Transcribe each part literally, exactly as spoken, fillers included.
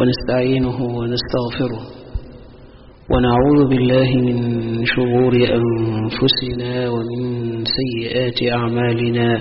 ونستعينه ونستغفره ونعوذ بالله من شرور أنفسنا ومن سيئات أعمالنا.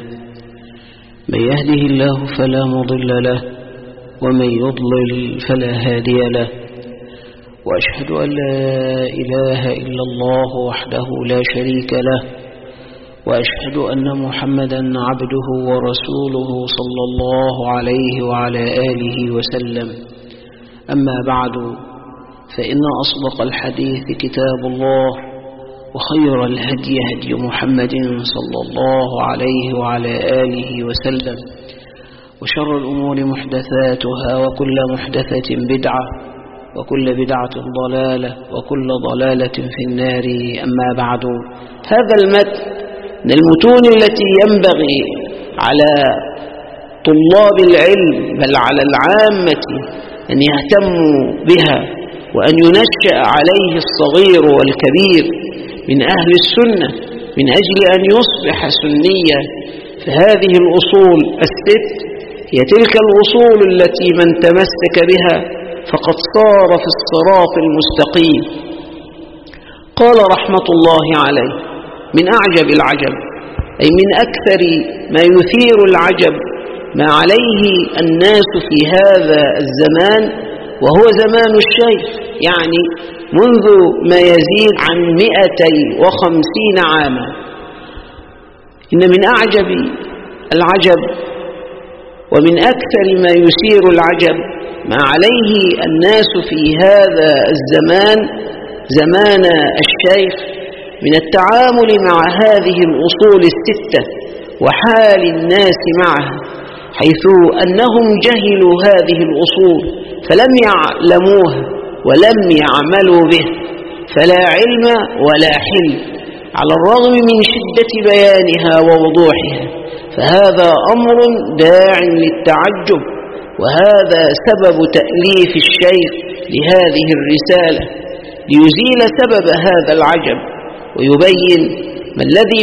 من يهده الله فلا مضل له ومن يضلل فلا هادي له، وأشهد أن لا إله إلا الله وحده لا شريك له، وأشهد أن محمدا عبده ورسوله صلى الله عليه وعلى آله وسلم. أما بعد، فإن أصدق الحديث كتاب الله، وخير الهدي هدي محمد صلى الله عليه وعلى آله وسلم، وشر الأمور محدثاتها، وكل محدثة بدعة، وكل بدعة ضلالة، وكل ضلالة في النار. أما بعد، هذا المتن من المتون التي ينبغي على طلاب العلم بل على العامة أن يهتموا بها، وأن ينشأ عليه الصغير والكبير من أهل السنة من أجل أن يصبح سنيا. فهذه الأصول الست هي تلك الأصول التي من تمسك بها فقد صار في الصراط المستقيم. قال رحمة الله عليه: من أعجب العجب، أي من أكثر ما يثير العجب ما عليه الناس في هذا الزمان، وهو زمان الشيخ، يعني منذ ما يزيد عن مئتي وخمسين عاما. إن من أعجب العجب ومن أكثر ما يثير العجب ما عليه الناس في هذا الزمان زمان الشيخ من التعامل مع هذه الأصول الستة وحال الناس معها، حيث أنهم جهلوا هذه الأصول فلم يعلموها ولم يعملوا به، فلا علم ولا حلم، على الرغم من شدة بيانها ووضوحها. فهذا أمر داع للتعجب، وهذا سبب تأليف الشيخ لهذه الرسالة، ليزيل سبب هذا العجب ويبين ما الذي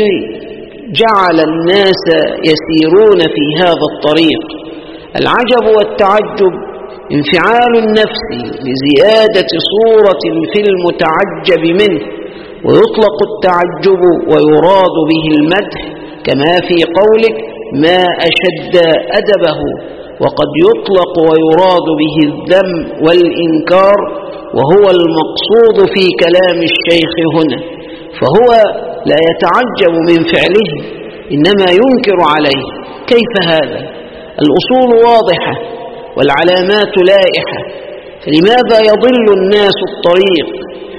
جعل الناس يسيرون في هذا الطريق. العجب والتعجب انفعال النفس لزيادة صورة في المتعجب منه، ويطلق التعجب ويراد به المدح، كما في قولك: ما أشد أدبه. وقد يطلق ويراد به الذم والإنكار، وهو المقصود في كلام الشيخ هنا. فهو لا يتعجب من فعله، إنما ينكر عليه. كيف هذا؟ الأصول واضحة والعلامات لائحة، فلماذا يضل الناس الطريق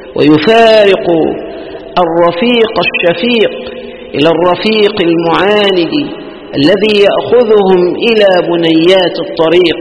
ويفارق الرفيق الشفيق إلى الرفيق المعاند الذي يأخذهم إلى بنيات الطريق؟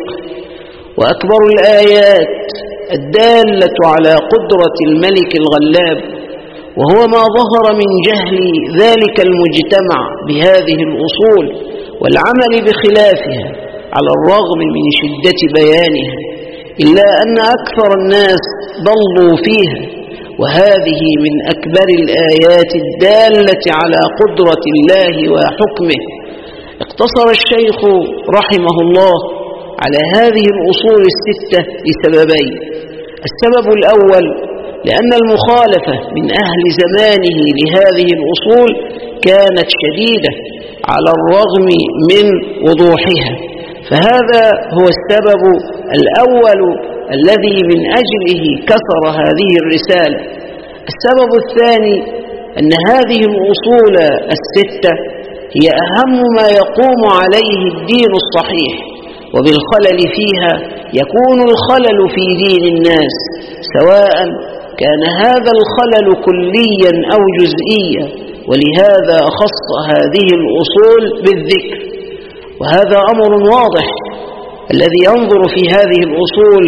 وأكبر الآيات الدالة على قدرة الملك الغلاب، وهو ما ظهر من جهل ذلك المجتمع بهذه الأصول والعمل بخلافها على الرغم من شدة بيانها، إلا أن أكثر الناس ضلوا فيها. وهذه من أكبر الآيات الدالة على قدرة الله وحكمه. اقتصر الشيخ رحمه الله على هذه الأصول الستة لسببين: السبب الأول لأن المخالفة من أهل زمانه لهذه الأصول كانت شديدة على الرغم من وضوحها، فهذا هو السبب الأول الذي من أجله كسر هذه الرسالة. السبب الثاني أن هذه الأصول الستة هي أهم ما يقوم عليه الدين الصحيح، وبالخلل فيها يكون الخلل في دين الناس، سواء كان هذا الخلل كليا أو جزئيا، ولهذا خص هذه الأصول بالذكر. وهذا أمر واضح، الذي ينظر في هذه الأصول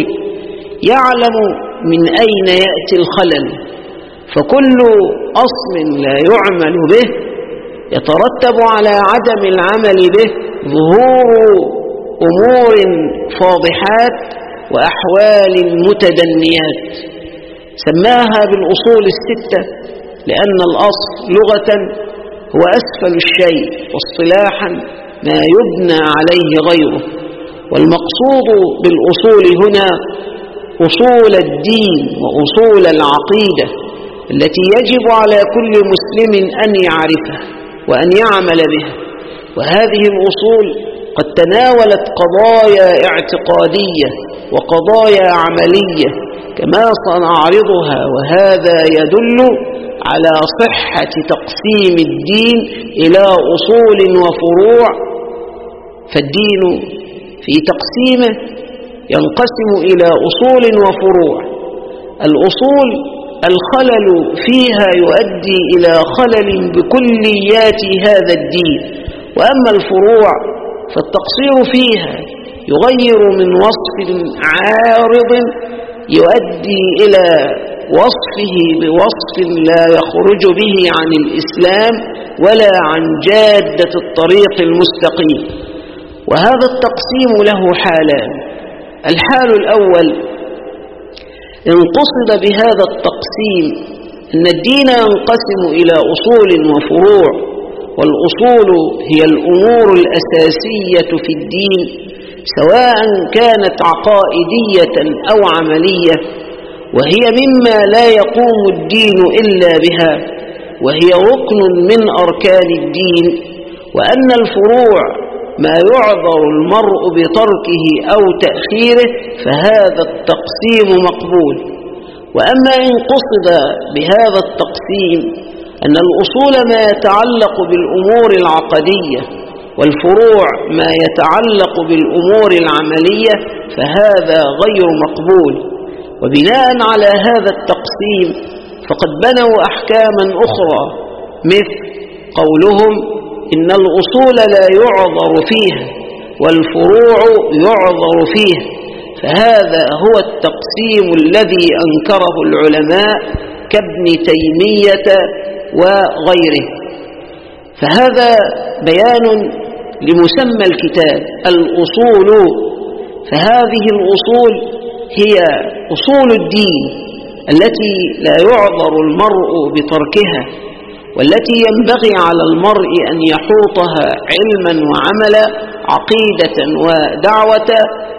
يعلم من أين يأتي الخلل، فكل أصل لا يعمل به يترتب على عدم العمل به ظهور أمور فاضحات وأحوال متدنيات. سماها بالأصول الستة لأن الأصل لغة هو أسفل الشيء، واصطلاحا ما يبنى عليه غيره. والمقصود بالأصول هنا أصول الدين وأصول العقيدة التي يجب على كل مسلم أن يعرفها وأن يعمل بها. وهذه الأصول قد تناولت قضايا اعتقادية وقضايا عملية كما سنعرضها، وهذا يدل على صحة تقسيم الدين إلى أصول وفروع. فالدين في تقسيمه ينقسم إلى أصول وفروع. الأصول الخلل فيها يؤدي إلى خلل بكليات هذا الدين، وأما الفروع فالتقصير فيها يغير من وصف عارض يؤدي إلى وصفه بوصف لا يخرج به عن الإسلام ولا عن جادة الطريق المستقيم. وهذا التقسيم له حالان. الحال الأول إن قصد بهذا التقسيم أن الدين ينقسم إلى أصول وفروع، والأصول هي الأمور الأساسية في الدين سواء كانت عقائدية أو عملية، وهي مما لا يقوم الدين إلا بها، وهي ركن من أركان الدين. وأن الفروع ما يعذر المرء بتركه أو تأخيره، فهذا التقسيم مقبول. وأما إن قصد بهذا التقسيم أن الأصول ما يتعلق بالأمور العقدية والفروع ما يتعلق بالأمور العملية، فهذا غير مقبول. وبناء على هذا التقسيم فقد بنوا أحكاما أخرى، مثل قولهم إن الأصول لا يعذر فيها والفروع يعذر فيها، فهذا هو التقسيم الذي أنكره العلماء كابن تيمية وغيره. فهذا بيان لمسمى الكتاب الأصول. فهذه الأصول هي أصول الدين التي لا يعذر المرء بتركها، والتي ينبغي على المرء أن يحوطها علما وعملا، عقيدة ودعوة.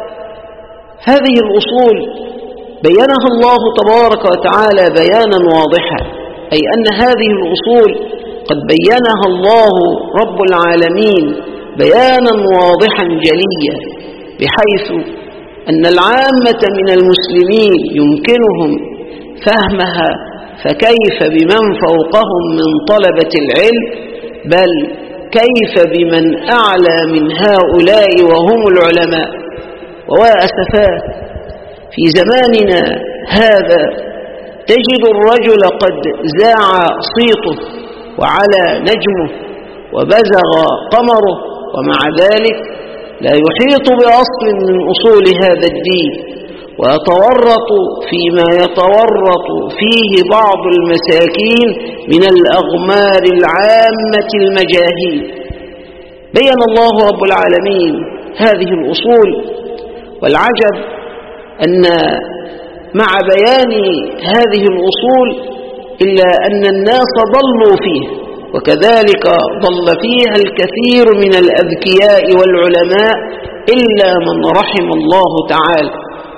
هذه الأصول بينها الله تبارك وتعالى بيانا واضحا، أي أن هذه الأصول قد بينها الله رب العالمين بيانا واضحا جليا، بحيث أن العامة من المسلمين يمكنهم فهمها، فكيف بمن فوقهم من طلبة العلم، بل كيف بمن أعلى من هؤلاء وهم العلماء. وأسفاه في زماننا هذا تجد الرجل قد زاع صيته وعلى نجمه وبزغ قمره، ومع ذلك لا يحيط بأصل من أصول هذا الدين، ويتورط فيما يتورط فيه بعض المساكين من الأغمار العامة المجاهيل. بين الله رب العالمين هذه الأصول، والعجب أن مع بيان هذه الأصول إلا أن الناس ضلوا فيه، وكذلك ضل فيها الكثير من الأذكياء والعلماء إلا من رحم الله تعالى.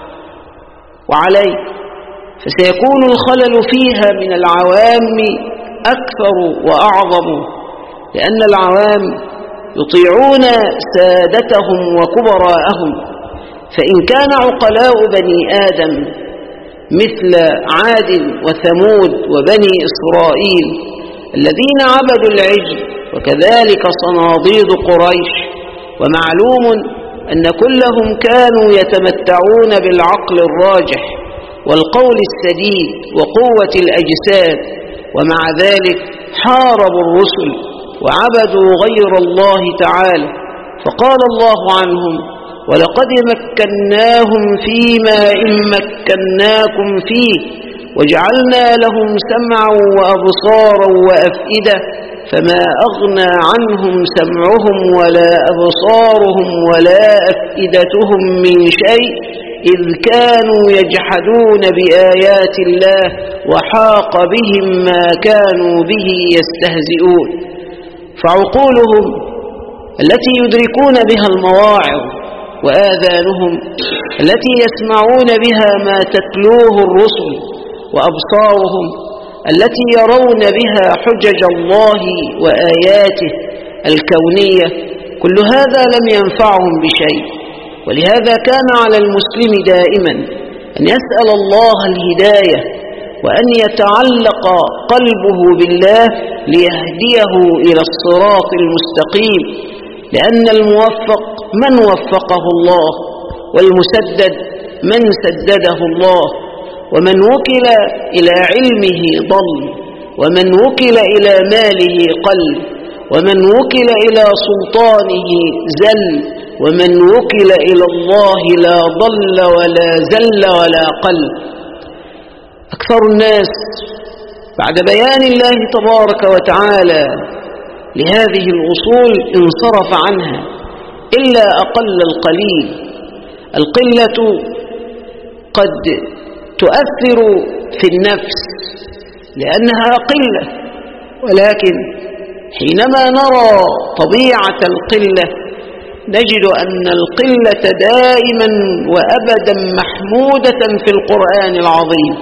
وعليه فسيكون الخلل فيها من العوام أكثر وأعظم، لأن العوام يطيعون سادتهم وكبراءهم. فإن كان عقلاء بني آدم مثل عاد وثمود وبني إسرائيل الذين عبدوا العجل، وكذلك صناديد قريش، ومعلوم أن كلهم كانوا يتمتعون بالعقل الراجح والقول السديد وقوة الأجساد، ومع ذلك حاربوا الرسل وعبدوا غير الله تعالى. فقال الله عنهم: ولقد مكناهم فيما إن مكناكم فيه وجعلنا لهم سمعا وأبصارا وأفئدة فما أغنى عنهم سمعهم ولا أبصارهم ولا أفئدتهم من شيء إذ كانوا يجحدون بآيات الله وحاق بهم ما كانوا به يستهزئون. فعقولهم التي يدركون بها المواعظ وآذانهم التي يسمعون بها ما تتلوه الرسل، وأبصارهم التي يرون بها حجج الله وآياته الكونية، كل هذا لم ينفعهم بشيء. ولهذا كان على المسلم دائما أن يسأل الله الهداية، وأن يتعلق قلبه بالله ليهديه إلى الصراط المستقيم، لأن الموفق من وفقه الله، والمسدد من سدده الله، ومن وكل إلى علمه ضل، ومن وكل إلى ماله قل، ومن وكل إلى سلطانه زل، ومن وكل إلى الله لا ضل ولا زل ولا قل. أكثر الناس بعد بيان الله تبارك وتعالى لهذه الأصول انصرف عنها إلا أقل القليل. القلة قد تؤثر في النفس لأنها قلة، ولكن حينما نرى طبيعة القلة نجد أن القلة دائما وأبدا محمودة في القرآن العظيم،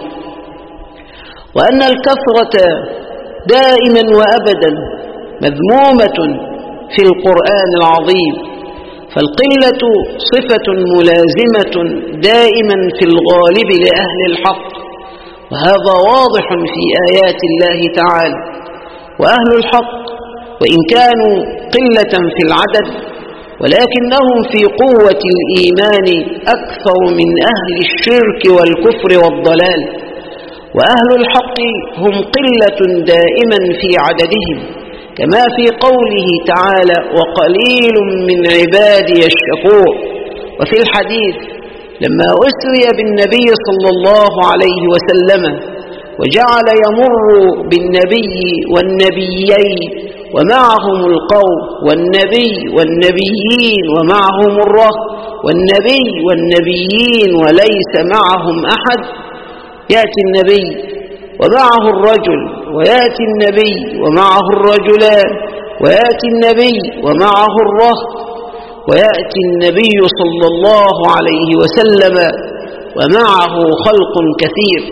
وأن الكثرة دائما وأبدا مذمومة في القرآن العظيم. فالقلة صفة ملازمة دائما في الغالب لأهل الحق، وهذا واضح في آيات الله تعالى. وأهل الحق وإن كانوا قلة في العدد، ولكنهم في قوة الإيمان أكثر من أهل الشرك والكفر والضلال. وأهل الحق هم قلة دائما في عددهم، كما في قوله تعالى: وقليل من عبادي الشكور. وفي الحديث لما أسري بالنبي صلى الله عليه وسلم وجعل يمر بالنبي والنبيين ومعهم القوم، والنبي والنبيين ومعهم الرهط، والنبي والنبيين وليس معهم أحد، يأتي النبي ومعه الرجل، ويأتي النبي ومعه الرجلان، ويأتي النبي ومعه الرهط، ويأتي النبي صلى الله عليه وسلم ومعه خلق كثير.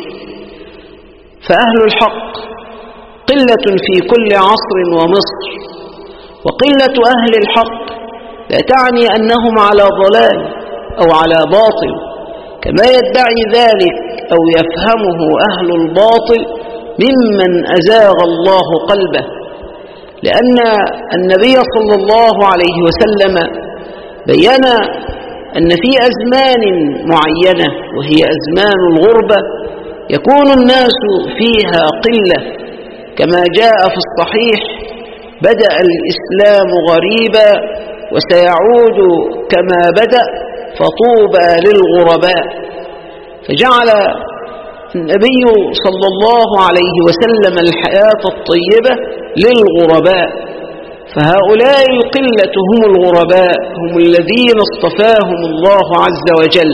فأهل الحق قلة في كل عصر ومصر. وقلة أهل الحق لا تعني أنهم على ضلال أو على باطل كما يدعي ذلك أو يفهمه أهل الباطل ممن أزاغ الله قلبه، لأن النبي صلى الله عليه وسلم بيّن أن في أزمان معينة وهي أزمان الغربة يكون الناس فيها قلة، كما جاء في الصحيح: بدأ الإسلام غريبا وسيعود كما بدأ فطوبى للغرباء. فجعل النبي صلى الله عليه وسلم الحياة الطيبة للغرباء، فهؤلاء القلة هم الغرباء، هم الذين اصطفاهم الله عز وجل.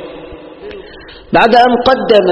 بعد أن قدم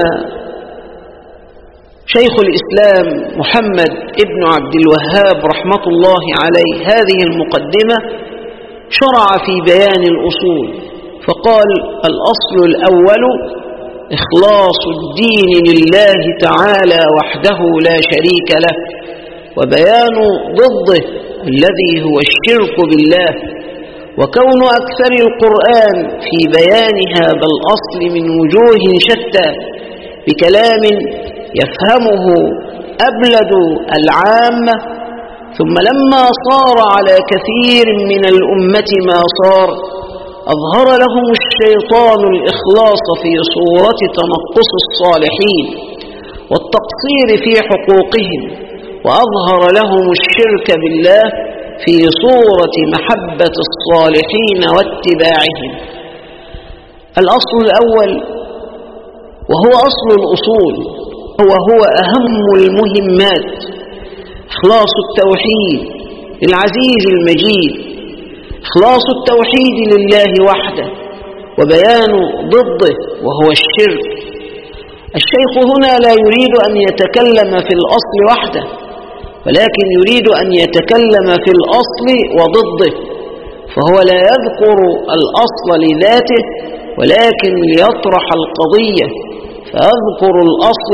شيخ الإسلام محمد ابن عبد الوهاب رحمة الله عليه هذه المقدمة، شرع في بيان الأصول فقال: الأصل الأول إخلاص الدين لله تعالى وحده لا شريك له، وبيان ضده الذي هو الشرك بالله، وكون أكثر القرآن في بيان هذا الأصل من وجوه شتى بكلام يفهمه أبلد العامة. ثم لما صار على كثير من الأمة ما صار، أظهر لهم الشيطان الإخلاص في صورة تنقص الصالحين والتقصير في حقوقهم، وأظهر لهم الشرك بالله في صورة محبة الصالحين واتباعهم. الأصل الأول، وهو أصل الأصول، هو هو أهم المهمات، إخلاص التوحيد للعزيز المجيد، إخلاص التوحيد لله وحده، وبيان ضده وهو الشرك. الشيخ هنا لا يريد أن يتكلم في الأصل وحده، ولكن يريد أن يتكلم في الأصل وضده، فهو لا يذكر الأصل لذاته ولكن ليطرح القضية، فأذكر الأصل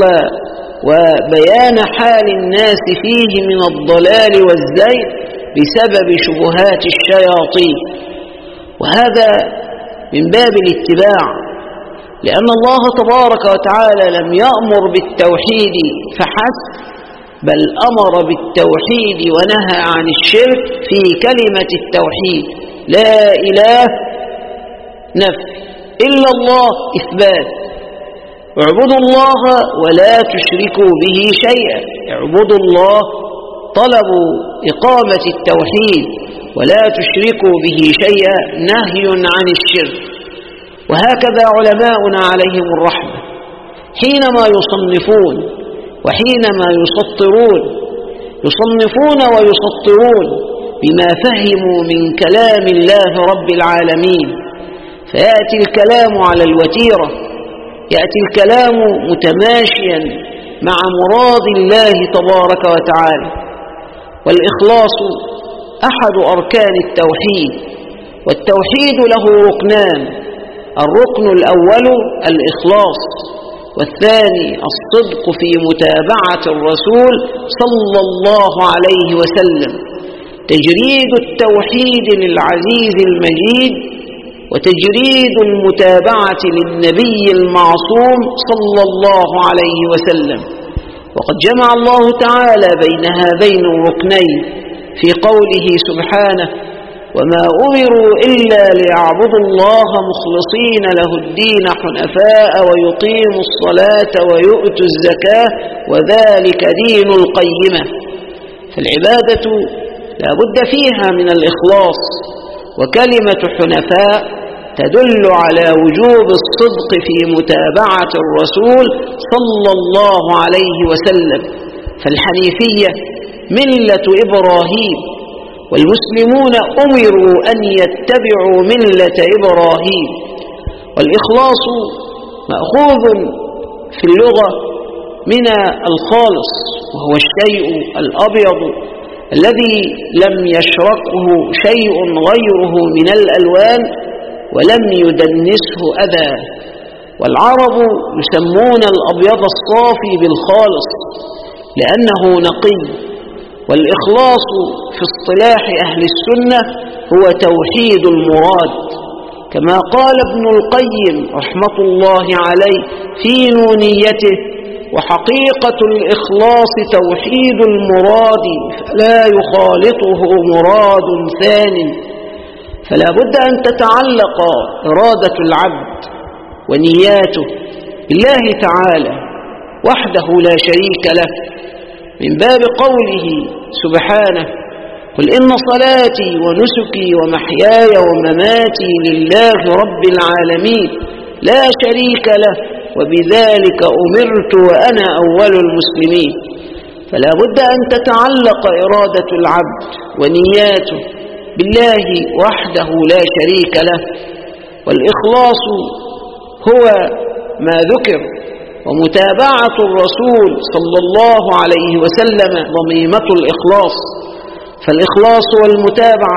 وبيان حال الناس فيه من الضلال والزيغ بسبب شبهات الشياطين. وهذا من باب الاتباع، لأن الله تبارك وتعالى لم يأمر بالتوحيد فحسب، بل أمر بالتوحيد ونهى عن الشرك في كلمة التوحيد، لا إله نفي إلا الله إثبات. اعبدوا الله ولا تشركوا به شيئا، اعبدوا الله طلب إقامة التوحيد ولا تشركوا به شيئا نهي عن الشرك. وهكذا علماؤنا عليهم الرحمة حينما يصنفون وحينما يسطرون يصنفون ويسطرون بما فهموا من كلام الله رب العالمين، فيأتي الكلام على الوتيرة، يأتي الكلام متماشيا مع مراد الله تبارك وتعالى. والإخلاص أحد أركان التوحيد، والتوحيد له ركنان: الركن الأول الإخلاص، والثاني الصدق في متابعة الرسول صلى الله عليه وسلم، تجريد التوحيد للعزيز المجيد وتجريد المتابعة للنبي المعصوم صلى الله عليه وسلم. وقد جمع الله تعالى بين هذين الركنين في قوله سبحانه: وما أمروا إلا ليعبدوا الله مخلصين له الدين حنفاء ويقيموا الصلاة ويؤتوا الزكاة وذلك دين القيمة. فالعبادة لا بد فيها من الإخلاص، وكلمة حنفاء تدل على وجوب الصدق في متابعة الرسول صلى الله عليه وسلم. فالحنيفية ملة إبراهيم، والمسلمون أمروا أن يتبعوا ملة إبراهيم. والإخلاص مأخوذ في اللغة من الخالص، وهو الشيء الأبيض الذي لم يشركه شيء غيره من الألوان ولم يدنسه أذى. والعرب يسمون الأبيض الصافي بالخالص لأنه نقي. والإخلاص في اصطلاح أهل السنة هو توحيد المراد، كما قال ابن القيم رحمة الله عليه في نونيته: وحقيقة الإخلاص توحيد المراد فلا يخالطه مراد ثان. فلا بد أن تتعلق إرادة العبد ونياته بالله تعالى وحده لا شريك له، من باب قوله سبحانه: قل إن صلاتي ونسكي ومحياي ومماتي لله رب العالمين لا شريك له وبذلك أمرت وأنا أول المسلمين. فلا بد أن تتعلق إرادة العبد ونياته بالله وحده لا شريك له. والإخلاص هو ما ذكر، ومتابعة الرسول صلى الله عليه وسلم ضميمة الإخلاص. فالإخلاص والمتابعة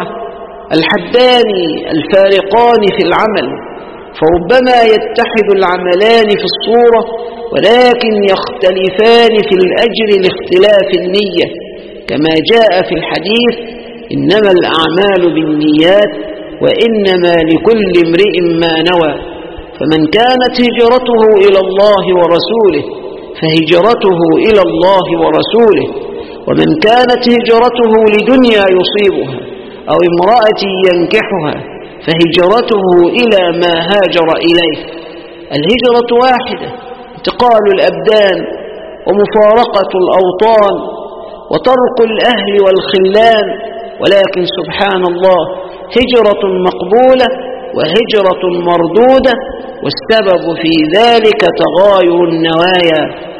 الحدان الفارقان في العمل، فربما يتحد العملان في الصورة ولكن يختلفان في الأجر لاختلاف النية، كما جاء في الحديث: إنما الأعمال بالنيات وإنما لكل امرئ ما نوى. فمن كانت هجرته إلى الله ورسوله فهجرته إلى الله ورسوله، ومن كانت هجرته لدنيا يصيبها أو امرأة ينكحها فهجرته إلى ما هاجر إليه. الهجرة واحدة: انتقال الأبدان ومفارقة الأوطان وترك الأهل والخلان. ولكن سبحان الله، هجرة مقبولة وهجرة مردودة، والسبب في ذلك تغاير النوايا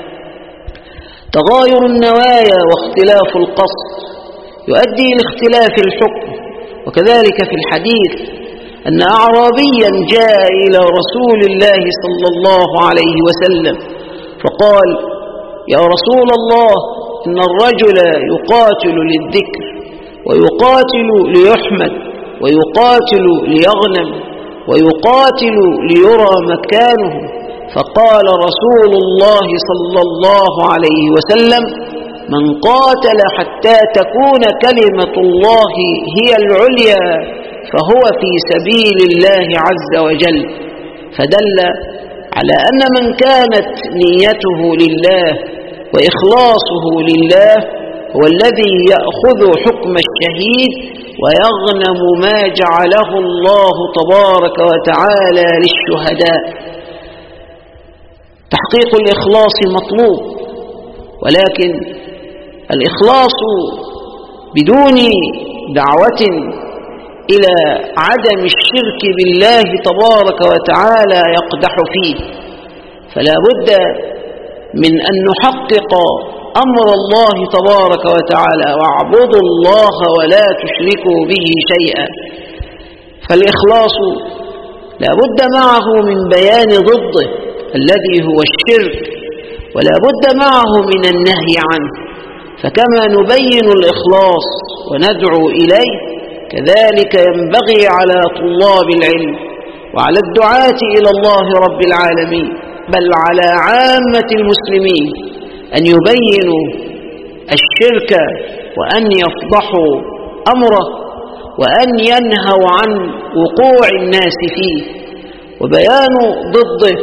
تغاير النوايا واختلاف القصد يؤدي لاختلاف الحكم. وكذلك في الحديث أن أعرابيا جاء إلى رسول الله صلى الله عليه وسلم فقال: يا رسول الله، إن الرجل يقاتل للذكر ويقاتل ليحمد، ويقاتل ليغنم ويقاتل ليرى مكانه. فقال رسول الله صلى الله عليه وسلم: من قاتل حتى تكون كلمة الله هي العليا فهو في سبيل الله عز وجل. فدل على أن من كانت نيته لله وإخلاصه لله هو الذي يأخذ حكم الشهيد ويغنم ما جعله الله تبارك وتعالى للشهداء. تحقيق الإخلاص مطلوب، ولكن الإخلاص بدون دعوة إلى عدم الشرك بالله تبارك وتعالى يقدح فيه. فلا بد من أن نحقق أمر الله تبارك وتعالى: واعبدوا الله ولا تشركوا به شيئا. فالإخلاص لا بد معه من بيان ضده الذي هو الشرك، ولا بد معه من النهي عنه. فكما نبين الإخلاص وندعو إليه، كذلك ينبغي على طلاب العلم وعلى الدعاة إلى الله رب العالمين، بل على عامة المسلمين، أن يبينوا الشرك وأن يفضحوا أمره وأن ينهوا عن وقوع الناس فيه وبيان ضده.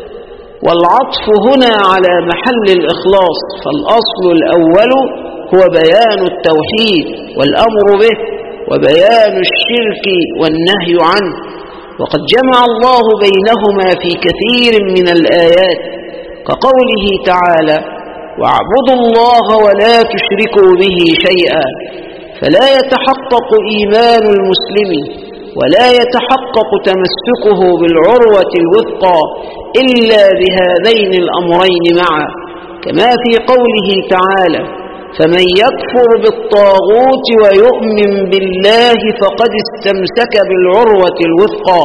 والعطف هنا على محل الإخلاص، فالأصل الأول هو بيان التوحيد والأمر به وبيان الشرك والنهي عنه. وقد جمع الله بينهما في كثير من الآيات، كقوله تعالى: واعبدوا الله ولا تشركوا به شيئا. فلا يتحقق إيمان المسلم ولا يتحقق تمسكه بالعروة الوثقى إلا بهذين الأمرين معا، كما في قوله تعالى: فمن يكفر بالطاغوت ويؤمن بالله فقد استمسك بالعروة الوثقى.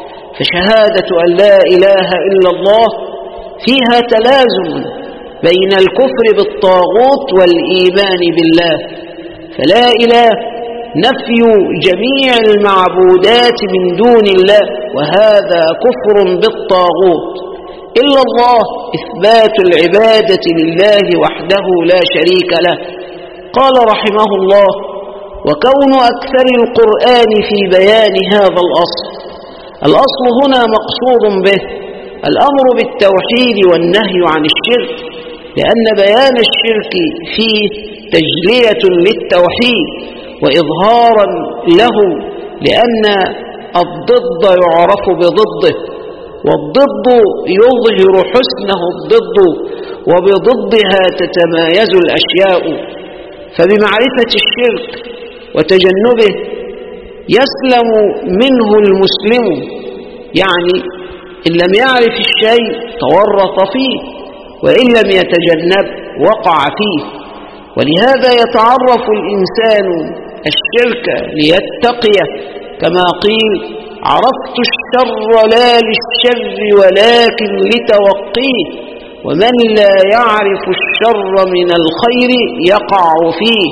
فشهادة أن لا إله إلا الله فيها تلازم بين الكفر بالطاغوت والإيمان بالله. فلا إله نفي جميع المعبودات من دون الله، وهذا كفر بالطاغوت. إلا الله إثبات العبادة لله وحده لا شريك له. قال رحمه الله: وكون أكثر القرآن في بيان هذا الأصل. الأصل هنا مقصود به الأمر بالتوحيد والنهي عن الشرك، لأن بيان الشرك فيه تجلية للتوحيد وإظهارا له، لأن الضد يعرف بضده، والضد يظهر حسنه الضد، وبضدها تتمايز الأشياء. فبمعرفة الشرك وتجنبه يسلم منه المسلم، يعني إن لم يعرف الشيء تورط فيه، وإن لم يتجنب وقع فيه. ولهذا يتعرف الإنسان الشرك ليتقيه، كما قيل: عرفت الشر لا للشر ولكن لتوقيه. ومن لا يعرف الشر من الخير يقع فيه.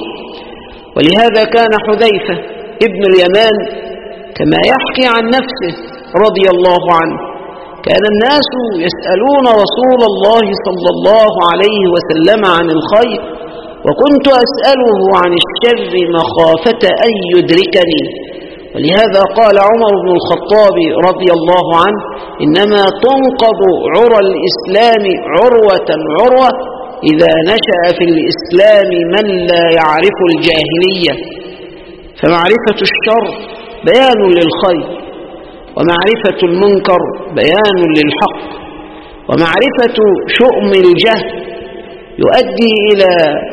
ولهذا كان حذيفة ابن اليمان كما يحكي عن نفسه رضي الله عنه: كان الناس يسألون رسول الله صلى الله عليه وسلم عن الخير، وكنت أسأله عن الشر مخافة أن يدركني. ولهذا قال عمر بن الخطاب رضي الله عنه: إنما تنقض عرى الإسلام عروة عروة إذا نشأ في الإسلام من لا يعرف الجاهلية. فمعرفة الشر بيان للخير، ومعرفة المنكر بيان للحق، ومعرفة شؤم الجهل يؤدي إلى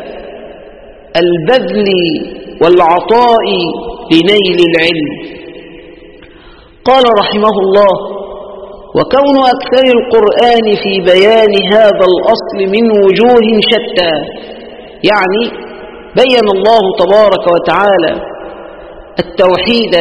البذل والعطاء لنيل العلم. قال رحمه الله: وكون أكثر القرآن في بيان هذا الأصل من وجوه شتى، يعني بين الله تبارك وتعالى التوحيد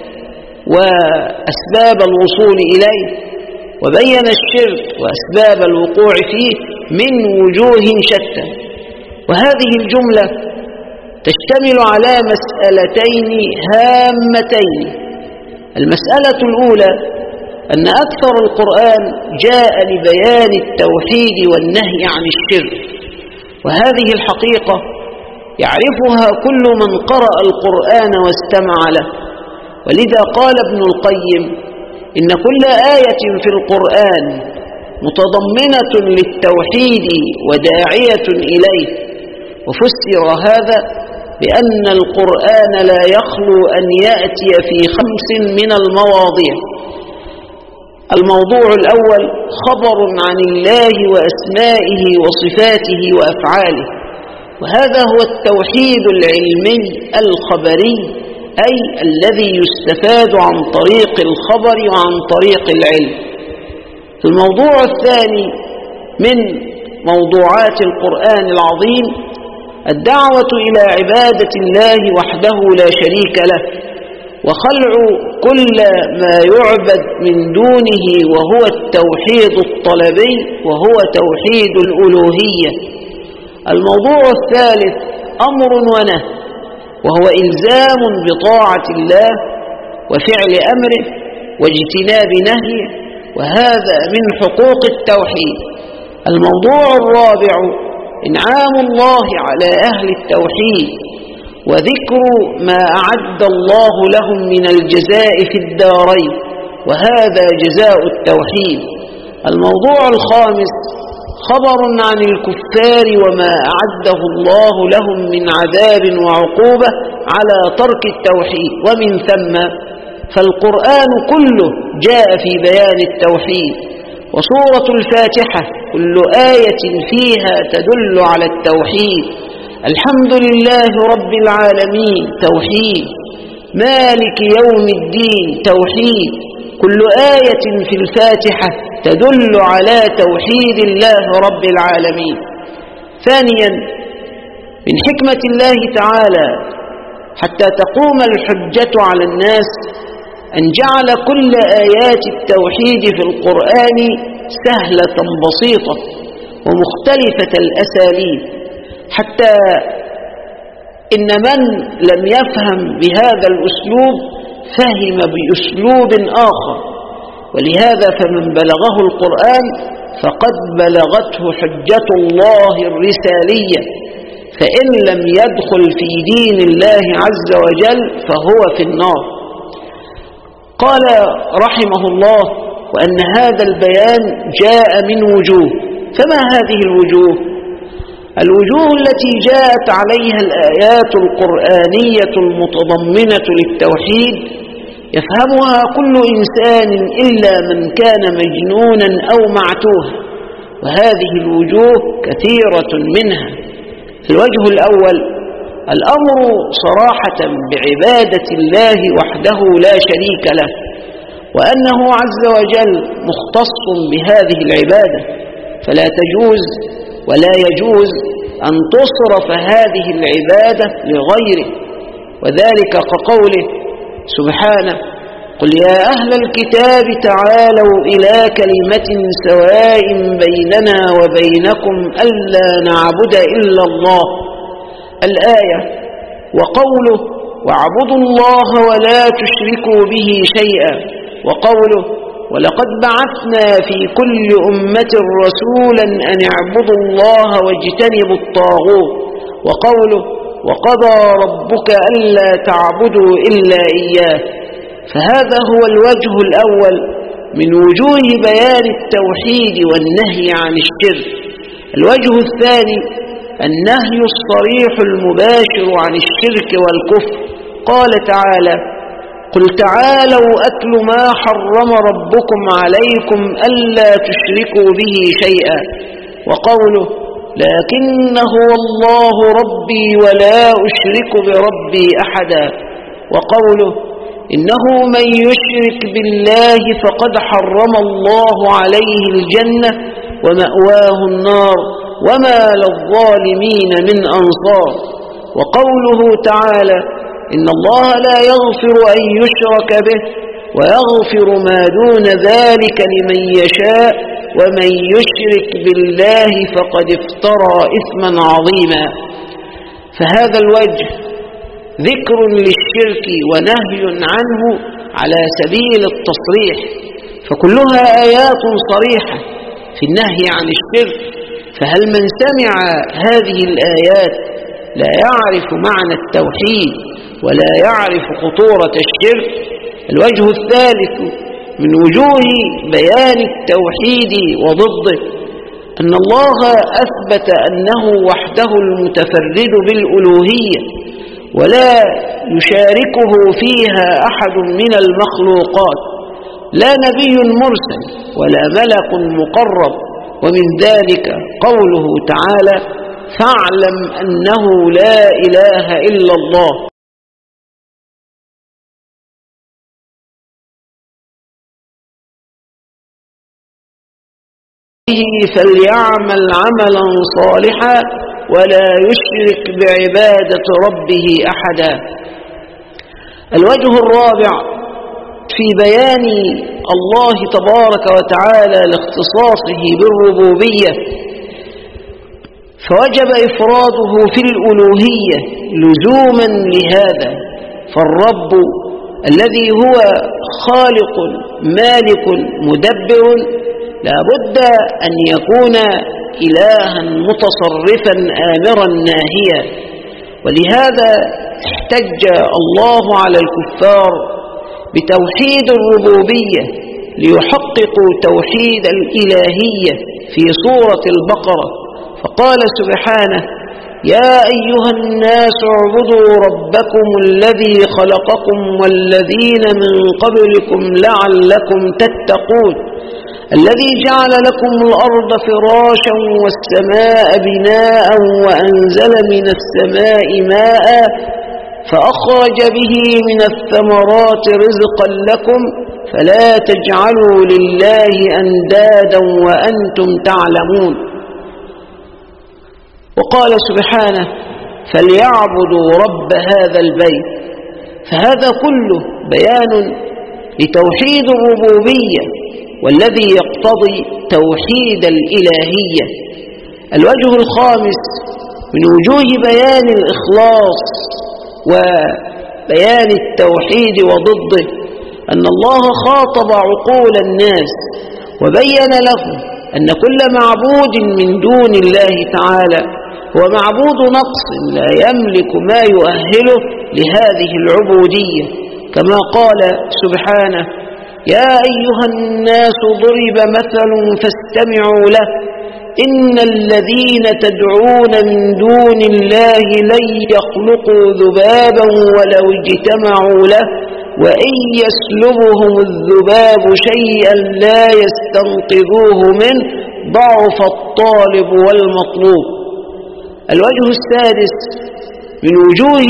وأسباب الوصول إليه، وبين الشرك وأسباب الوقوع فيه من وجوه شتى. وهذه الجملة تشتمل على مسألتين هامتين. المسألة الأولى أن أكثر القرآن جاء لبيان التوحيد والنهي عن الشرك، وهذه الحقيقة يعرفها كل من قرأ القرآن واستمع له. ولذا قال ابن القيم إن كل آية في القرآن متضمنة للتوحيد وداعية إليه، وفسر هذا بأن القرآن لا يخلو أن يأتي في خمس من المواضيع. الموضوع الأول خبر عن الله وأسمائه وصفاته وأفعاله، وهذا هو التوحيد العلمي الخبري، أي الذي يستفاد عن طريق الخبر وعن طريق العلم. الموضوع الثاني من موضوعات القرآن العظيم الدعوة إلى عبادة الله وحده لا شريك له، وخلع كل ما يعبد من دونه، وهو التوحيد الطلبي وهو توحيد الألوهية. الموضوع الثالث أمر ونهي، وهو إلزام بطاعة الله وفعل أمره واجتناب نهيه، وهذا من حقوق التوحيد. الموضوع الرابع إنعام الله على أهل التوحيد، وذكر ما أعد الله لهم من الجزاء في الدارين، وهذا جزاء التوحيد. الموضوع الخامس خبر عن الكفار وما أعده الله لهم من عذاب وعقوبة على ترك التوحيد، ومن ثم فالقرآن كله جاء في بيان التوحيد. وسورة الفاتحة كل آية فيها تدل على التوحيد. الحمد لله رب العالمين توحيد، مالك يوم الدين توحيد. كل آية في الفاتحة تدل على توحيد الله رب العالمين. ثانيا من حكمة الله تعالى حتى تقوم الحجة على الناس أن جعل كل آيات التوحيد في القرآن سهلة بسيطة ومختلفة الأساليب، حتى إن من لم يفهم بهذا الأسلوب فهم بأسلوب آخر، ولهذا فمن بلغه القرآن فقد بلغته حجة الله الرسالية، فإن لم يدخل في دين الله عز وجل فهو في النار. قال رحمه الله: وأن هذا البيان جاء من وجوه. فما هذه الوجوه؟ الوجوه التي جاءت عليها الآيات القرآنية المتضمنة للتوحيد يفهمها كل إنسان إلا من كان مجنونا أو معتوها، وهذه الوجوه كثيرة منها. الوجه الأول الأمر صراحة بعبادة الله وحده لا شريك له، وأنه عز وجل مختص بهذه العبادة، فلا تجوز ولا يجوز أن تصرف هذه العبادة لغيره، وذلك كقوله سبحانه: قل يا أهل الكتاب تعالوا إلى كلمة سواء بيننا وبينكم ألا نعبد إلا الله، الآية. وقوله: واعبدوا الله ولا تشركوا به شيئا، وقوله: ولقد بعثنا في كل أمة رسولا أن اعبدوا الله واجتنبوا الطاغوت، وقوله: وقضى ربك ألا تعبدوا إلا إياه. فهذا هو الوجه الأول من وجوه بيان التوحيد والنهي عن الشرك. الوجه الثاني النهي الصريح المباشر عن الشرك والكفر. قال تعالى: قل تعالوا أتل ما حرم ربكم عليكم ألا تشركوا به شيئا، وقوله: لكن هو الله ربي ولا أشرك بربي أحدا، وقوله: إنه من يشرك بالله فقد حرم الله عليه الجنة ومأواه النار وما للظالمين من أنصار، وقوله تعالى: إن الله لا يغفر أن يشرك به ويغفر ما دون ذلك لمن يشاء ومن يشرك بالله فقد افترى إثما عظيما. فهذا الوجه ذكر للشرك ونهي عنه على سبيل التصريح، فكلها آيات صريحة في النهي عن الشرك. فهل من سمع هذه الآيات لا يعرف معنى التوحيد ولا يعرف خطورة الشرك؟ الوجه الثالث من وجوه بيان التوحيد وضده أن الله أثبت أنه وحده المتفرد بالألوهية ولا يشاركه فيها أحد من المخلوقات، لا نبي مرسل ولا ملك مقرب. ومن ذلك قوله تعالى: فاعلم أنه لا إله إلا الله. فليعمل عملا صالحا ولا يشرك بعبادة ربه أحدا. الوجه الرابع في بيان الله تبارك وتعالى لاختصاصه بالربوبية، فوجب إفراده في الألوهية لزوما لهذا. فالرب الذي هو خالق مالك مدبر لا بد أن يكون إلها متصرفا آمرا ناهيا، ولهذا احتج الله على الكفار بتوحيد الربوبية ليحققوا توحيد الإلهية في سورة البقرة، فقال سبحانه: يا أيها الناس اعبدوا ربكم الذي خلقكم والذين من قبلكم لعلكم تتقون الذي جعل لكم الأرض فراشا والسماء بناء وأنزل من السماء ماء فأخرج به من الثمرات رزقا لكم فلا تجعلوا لله أندادا وأنتم تعلمون. وقال سبحانه: فليعبدوا رب هذا البيت. فهذا كله بيان لتوحيد الربوبية والذي يقتضي توحيد الإلهية. الوجه الخامس من وجوه بيان الإخلاص وبيان التوحيد وضده أن الله خاطب عقول الناس وبين لهم أن كل معبود من دون الله تعالى هو معبود نقص لا يملك ما يؤهله لهذه العبودية، كما قال سبحانه: يا أيها الناس ضرب مثل فاستمعوا له إن الذين تدعون من دون الله لن يخلقوا ذبابا ولو اجتمعوا له وإن يسلبهم الذباب شيئا لا يستنقذوه منه ضعف الطالب والمطلوب. الوجه السادس من وجوه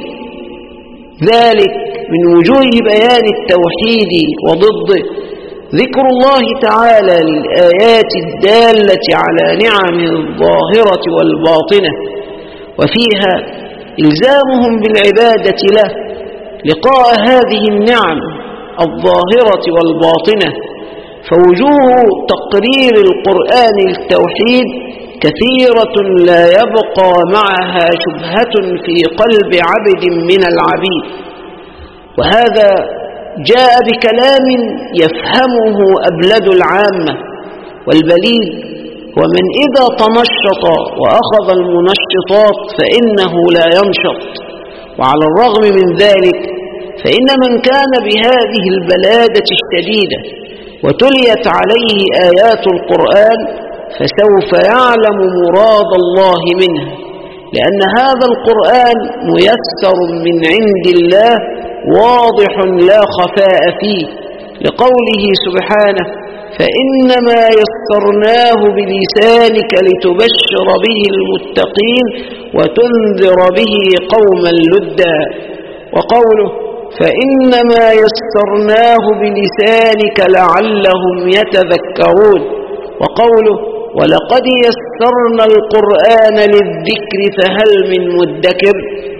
ذلك من وجوه بيان التوحيد وضده ذكر الله تعالى للآيات الدالة على نعمه الظاهرة والباطنة، وفيها إلزامهم بالعبادة له لقاء هذه النعم الظاهرة والباطنة. فوجوه تقرير القرآن للتوحيد كثيرة لا يبقى معها شبهة في قلب عبد من العبيد، وهذا جاء بكلام يفهمه أبلد العامة، والبليد ومن إذا تنشط وأخذ المنشطات فإنه لا ينشط. وعلى الرغم من ذلك فإن من كان بهذه البلادة الشديدة وتليت عليه آيات القرآن فسوف يعلم مراد الله منها، لأن هذا القرآن ميسر من عند الله واضح لا خفاء فيه، لقوله سبحانه: فإنما يسرناه بلسانك لتبشر به المتقين وتنذر به قوما لدا. وقوله: فإنما يسرناه بلسانك لعلهم يتذكرون. وقوله: ولقد يسرنا القرآن للذكر فهل من مدكر.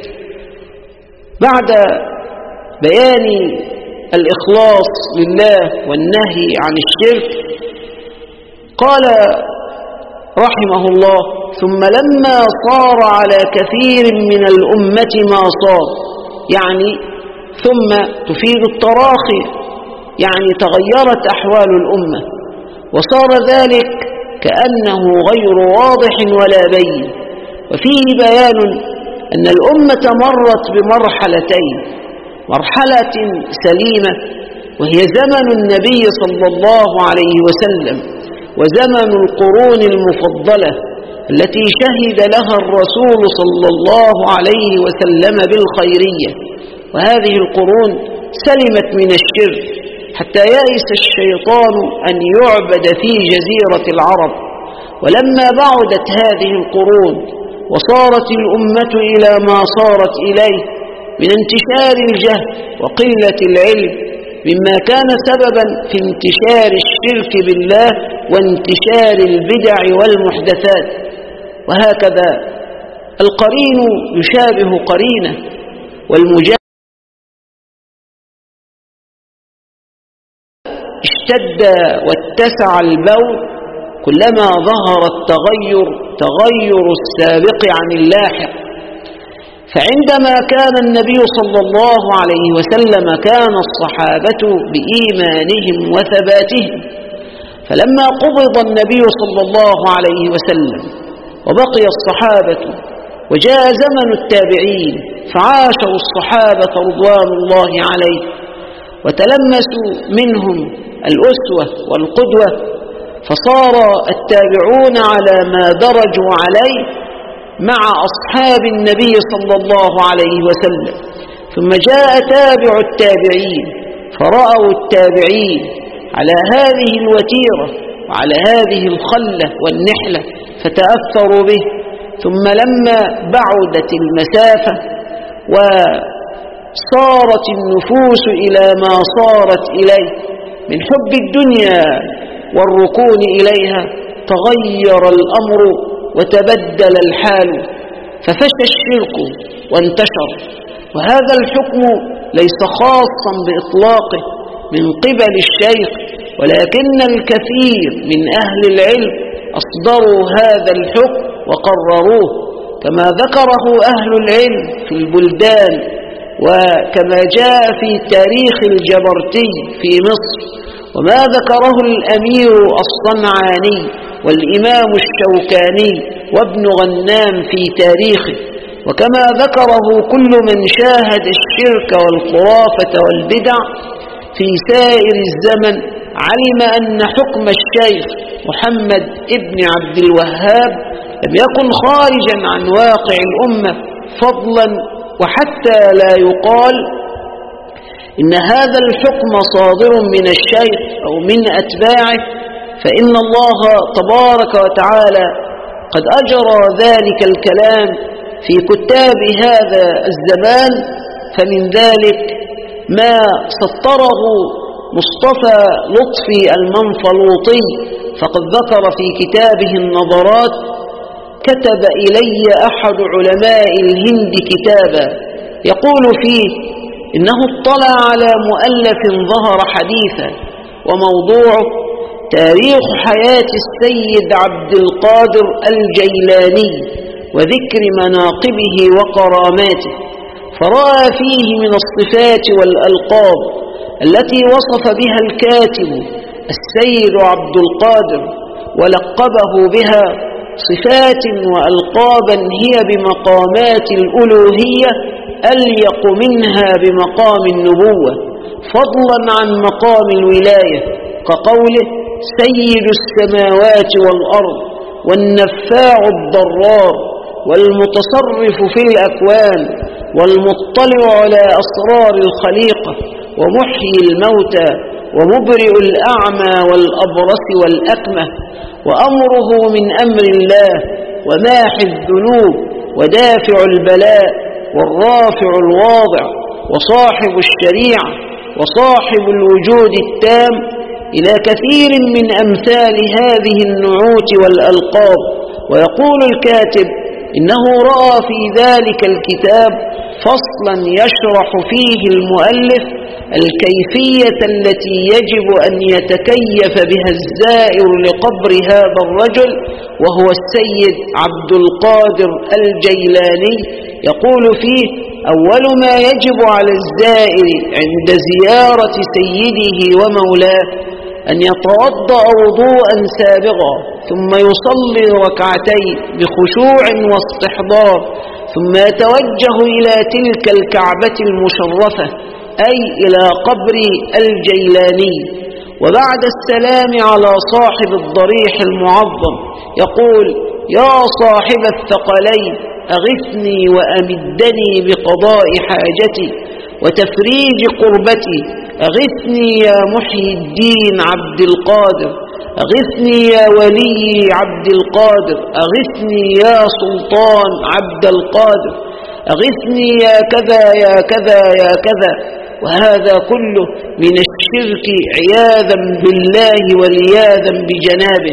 بعد بيان الإخلاص لله والنهي عن الشرك قال رحمه الله: ثم لما صار على كثير من الأمة ما صار، يعني ثم تفيد التراخي، يعني تغيرت أحوال الأمة وصار ذلك كأنه غير واضح ولا بين. وفيه بيان أن الأمة مرت بمرحلتين: مرحلة سليمة وهي زمن النبي صلى الله عليه وسلم وزمن القرون المفضلة التي شهد لها الرسول صلى الله عليه وسلم بالخيرية، وهذه القرون سلمت من الشرك حتى يئس الشيطان أن يعبد في جزيرة العرب. ولما بعدت هذه القرون وصارت الأمة إلى ما صارت إليه من انتشار الجهل وقلة العلم، مما كان سببا في انتشار الشرك بالله وانتشار البدع والمحدثات. وهكذا القرين يشابه قرينه، والمجاهد اشتد واتسع البول كلما ظهر التغير تغير السابق عن اللاحق. فعندما كان النبي صلى الله عليه وسلم كان الصحابة بإيمانهم وثباتهم، فلما قبض النبي صلى الله عليه وسلم وبقي الصحابة وجاء زمن التابعين فعاشوا الصحابة رضوان الله عليه وتلمسوا منهم الأسوة والقدوة، فصار التابعون على ما درجوا عليه مع أصحاب النبي صلى الله عليه وسلم. ثم جاء تابع التابعين فرأوا التابعين على هذه الوتيرة وعلى هذه الخلة والنحلة فتأثروا به. ثم لما بعدت المسافة وصارت النفوس إلى ما صارت إليه من حب الدنيا والركون إليها، تغير الأمر وتبدل الحال ففشى الشرك وانتشر. وهذا الحكم ليس خاصا بإطلاقه من قبل الشيخ، ولكن الكثير من أهل العلم أصدروا هذا الحكم وقرروه، كما ذكره أهل العلم في البلدان، وكما جاء في تاريخ الجبرتي في مصر، وما ذكره الأمير الصنعاني والإمام الشوكاني وابن غنام في تاريخه، وكما ذكره كل من شاهد الشرك والخرافة والبدع في سائر الزمن علم أن حكم الشيخ محمد ابن عبد الوهاب لم يكن خارجا عن واقع الأمة، فضلا وحتى لا يقال إن هذا الحكم صادر من الشيخ أو من أتباعه، فإن الله تبارك وتعالى قد أجرى ذلك الكلام في كتاب هذا الزمان. فمن ذلك ما سطره مصطفى لطفي المنفلوطي، فقد ذكر في كتابه النظرات: كتب إلي أحد علماء الهند كتابا يقول فيه إنه اطلع على مؤلف ظهر حديثا وموضوعه تاريخ حياة السيد عبد القادر الجيلاني وذكر مناقبه وكراماته، فرأى فيه من الصفات والألقاب التي وصف بها الكاتب السيد عبد القادر ولقبه بها صفات وألقابا هي بمقامات الألوهية أليق منها بمقام النبوة، فضلا عن مقام الولاية، كقوله سيد السماوات والأرض والنفاع الضرار والمتصرف في الأكوان والمطلع على أسرار الخليقة ومحيي الموتى ومبرئ الأعمى والأبرص والأكمه، وأمره من أمر الله وماحي الذنوب ودافع البلاء والرافع الواضع وصاحب الشريعة وصاحب الوجود التام، إلى كثير من أمثال هذه النعوت والألقاب. ويقول الكاتب إنه رأى في ذلك الكتاب فصلا يشرح فيه المؤلف الكيفية التي يجب أن يتكيف بها الزائر لقبر هذا الرجل وهو السيد عبد القادر الجيلاني، يقول فيه: أول ما يجب على الزائر عند زيارة سيده ومولاه أن يتوضأ وضوءا سابغا، ثم يصلي ركعتين بخشوع واستحضار، ثم يتوجه إلى تلك الكعبة المشرفة، أي إلى قبر الجيلاني، وبعد السلام على صاحب الضريح المعظم يقول: يا صاحب الثقلين، أغثني وأمدني بقضاء حاجتي وتفريج قربتي، أغثني يا محيي الدين عبد القادر، أغثني يا ولي عبد القادر، أغثني يا سلطان عبد القادر، أغثني يا كذا يا كذا يا كذا. وهذا كله من الشرك عياذا بالله والعياذا بجنابه.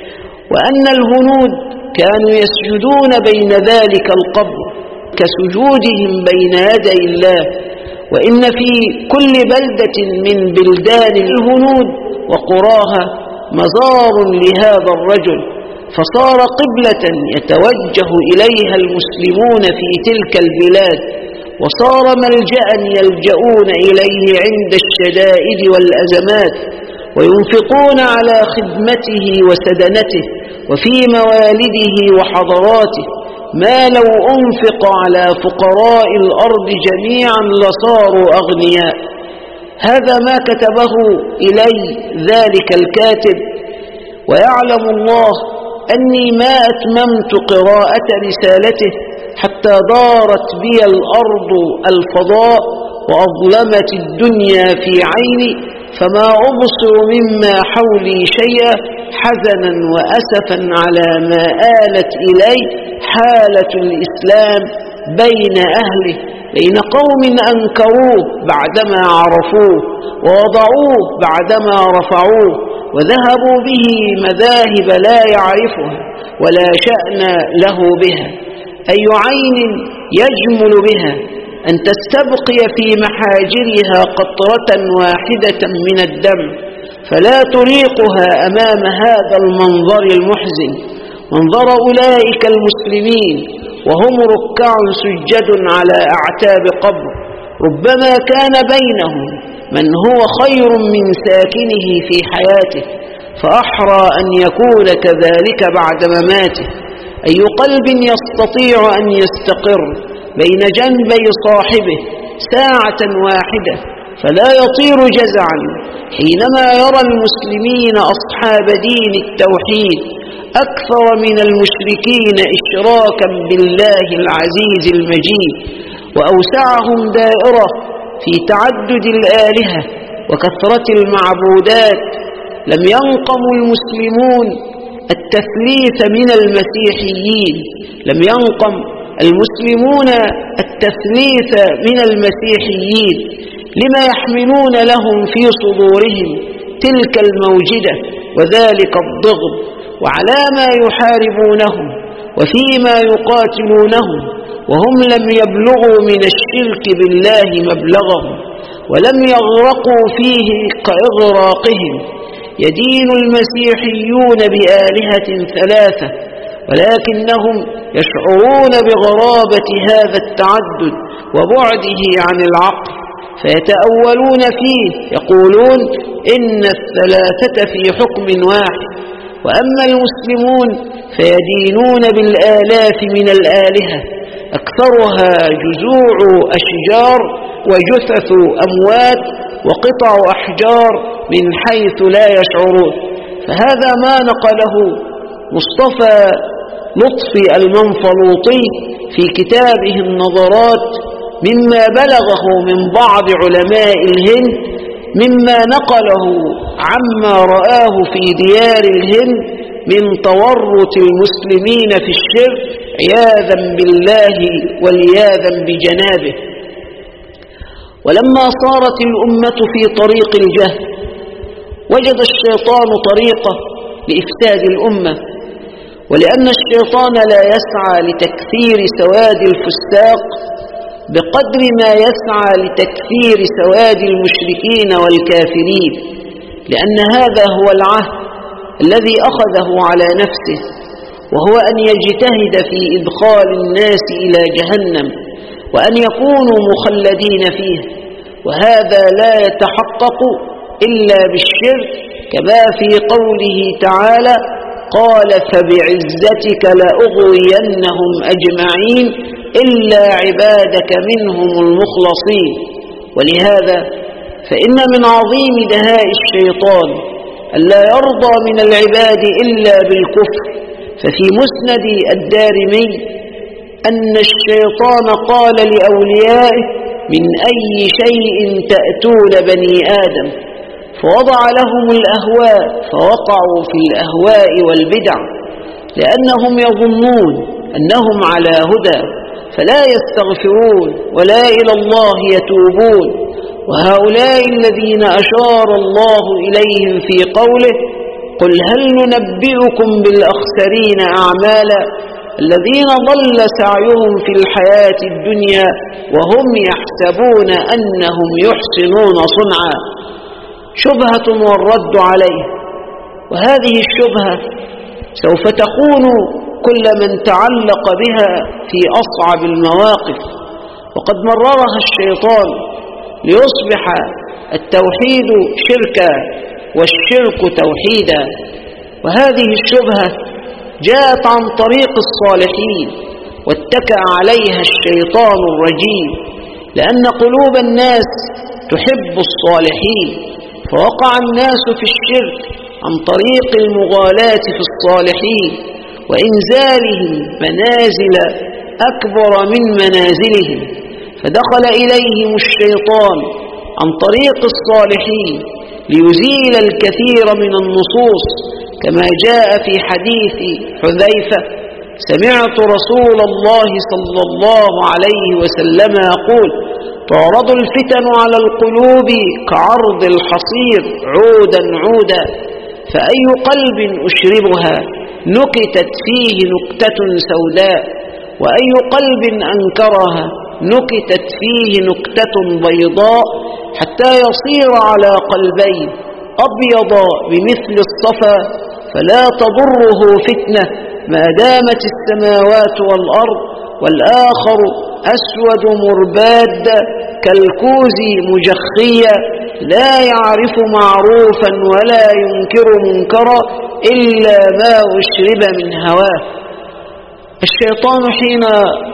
وأن الهنود كانوا يسجدون بين ذلك القبر كسجودهم بين يدي الله. وإن في كل بلدة من بلدان الهنود وقراها مزار لهذا الرجل، فصار قبلة يتوجه إليها المسلمون في تلك البلاد، وصار ملجأ يلجؤون إليه عند الشدائد والأزمات، وينفقون على خدمته وسدنته وفي موالده وحضراته ما لو أنفق على فقراء الأرض جميعا لصاروا أغنياء. هذا ما كتبه إلي ذلك الكاتب، ويعلم الله أني ما أتممت قراءة رسالته حتى دارت بي الأرض الفضاء وأظلمت الدنيا في عيني، فما أبصر مما حولي شيئا حزنا وأسفا على ما آلت إلي حالة الإسلام بين أهله، بين قوم أنكروه بعدما عرفوه ووضعوه بعدما رفعوه، وذهبوا به مذاهب لا يعرفها ولا شأن له بها. أي عين يجمل بها أن تستبقي في محاجرها قطرة واحدة من الدم، فلا تريقها أمام هذا المنظر المحزن، منظر أولئك المسلمين وهم ركع سجد على أعتاب قبر، ربما كان بينهم من هو خير من ساكنه في حياته، فأحرى أن يكون كذلك بعد مماته. أي قلب يستطيع أن يستقر بين جنبي صاحبه ساعة واحدة فلا يطير جزعا حينما يرى المسلمين أصحاب دين التوحيد أكثر من المشركين إشراكا بالله العزيز المجيد، وأوسعهم دائرة في تعدد الآلهة وكثرة المعبودات. لم ينقموا المسلمون التثليث من المسيحيين، لم ينقم المسلمون التثليث من المسيحيين لما يحملون لهم في صدورهم تلك الموجدة وذلك الضغط، وعلى ما يحاربونهم وفيما يقاتلونهم، وهم لم يبلغوا من الشرك بالله مبلغهم ولم يغرقوا فيه كإغراقهم. يدين المسيحيون بآلهة ثلاثة، ولكنهم يشعرون بغرابة هذا التعدد وبعده عن العقل، فيتأولون فيه، يقولون إن الثلاثة في حكم واحد. وأما المسلمون فيدينون بالآلاف من الآلهة، أكثرها جذوع أشجار وجثث أموات وقطع أحجار من حيث لا يشعرون. فهذا ما نقله مصطفى لطفي المنفلوطي في كتابه النظرات مما بلغه من بعض علماء الهند، مما نقله عما رآه في ديار الهند من تورط المسلمين في الشرك عياذا بالله والعياذا بجنابه. ولما صارت الأمة في طريق الجهل وجد الشيطان طريقة لإفساد الأمة، ولأن الشيطان لا يسعى لتكثير سواد الفساق بقدر ما يسعى لتكثير سواد المشركين والكافرين، لأن هذا هو العهد الذي أخذه على نفسه وهو أن يجتهد في إدخال الناس إلى جهنم وأن يكونوا مخلدين فيه، وهذا لا يتحقق إلا بالشرك، كما في قوله تعالى: قال فبعزتك لأغوينهم أجمعين إلا عبادك منهم المخلصين. ولهذا فإن من عظيم دهاء الشيطان ألا يرضى من العباد إلا بالكفر. ففي مسند الدارمي أن الشيطان قال لأوليائه: من أي شيء تأتون بني آدم؟ فوضع لهم الأهواء فوقعوا في الأهواء والبدع، لأنهم يظنون أنهم على هدى فلا يستغفرون ولا إلى الله يتوبون. وهؤلاء الذين أشار الله إليهم في قوله: قل هل ننبئكم بالأخسرين أعمالا الذين ضل سعيهم في الحياة الدنيا وهم يحسبون أنهم يحسنون صنعا. شبهة والرد عليه، وهذه الشبهة سوف تخون كل من تعلق بها في أصعب المواقف، وقد مررها الشيطان ليصبح التوحيد شركا والشرك توحيدا. وهذه الشبهة جاءت عن طريق الصالحين واتكأ عليها الشيطان الرجيم، لأن قلوب الناس تحب الصالحين، فوقع الناس في الشرك عن طريق المغالاة في الصالحين وإنزالهم منازل أكبر من منازلهم، فدخل إليهم الشيطان عن طريق الصالحين ليزيل الكثير من النصوص، كما جاء في حديث حذيفة: سمعت رسول الله صلى الله عليه وسلم يقول: تعرض الفتن على القلوب كعرض الحصير عودا عودا، فأي قلب أشربها نكتت فيه نكتة سوداء، وأي قلب أنكرها نكتت فيه نكتة بيضاء، حتى يصير على قلبين: أبيض بمثل الصفا فلا تضره فتنة ما دامت السماوات والأرض، والآخر أسود مرباد كالكوز مجخيا لا يعرف معروفا ولا ينكر منكرا إلا ما أشرب من هواه. الشيطان حين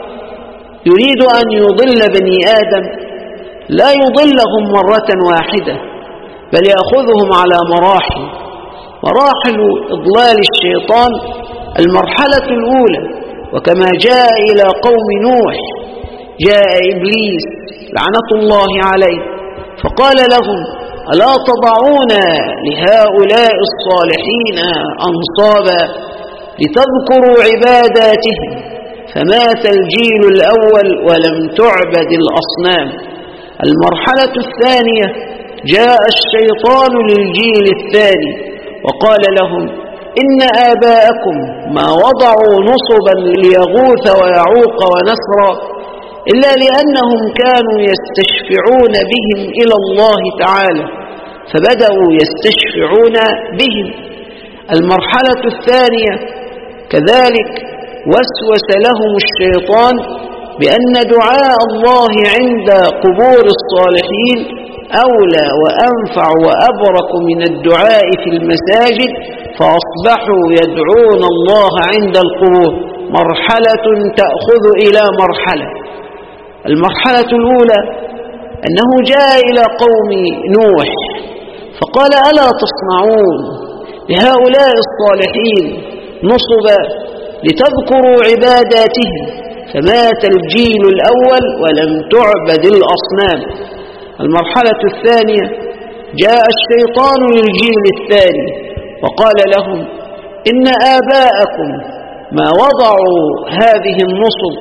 يريد أن يضل بني آدم لا يضلهم مرة واحدة، بل يأخذهم على مراحل. مراحل إضلال الشيطان: المرحلة الأولى، وكما جاء إلى قوم نوح جاء إبليس لعنة الله عليه فقال لهم: ألا تضعون لهؤلاء الصالحين أنصابا لتذكروا عباداتهم؟ فمات الجيل الأول ولم تعبد الأصنام. المرحلة الثانية: جاء الشيطان للجيل الثاني وقال لهم: إن آباءكم ما وضعوا نصبا ليغوث ويعوق ونسرا إلا لأنهم كانوا يستشفعون بهم إلى الله تعالى، فبدأوا يستشفعون بهم. المرحلة الثانية كذلك وسوس لهم الشيطان بأن دعاء الله عند قبور الصالحين أولى وأنفع وأبرك من الدعاء في المساجد، فأصبحوا يدعون الله عند القبور. مرحلة تأخذ إلى مرحلة. المرحلة الأولى أنه جاء إلى قوم نوح فقال: ألا تصنعون لهؤلاء الصالحين نصبا لتذكروا عباداتهم؟ فمات الجيل الأول ولم تعبد الأصنام. المرحلة الثانية: جاء الشيطان للجيل الثاني وقال لهم: إن آباءكم ما وضعوا هذه النصب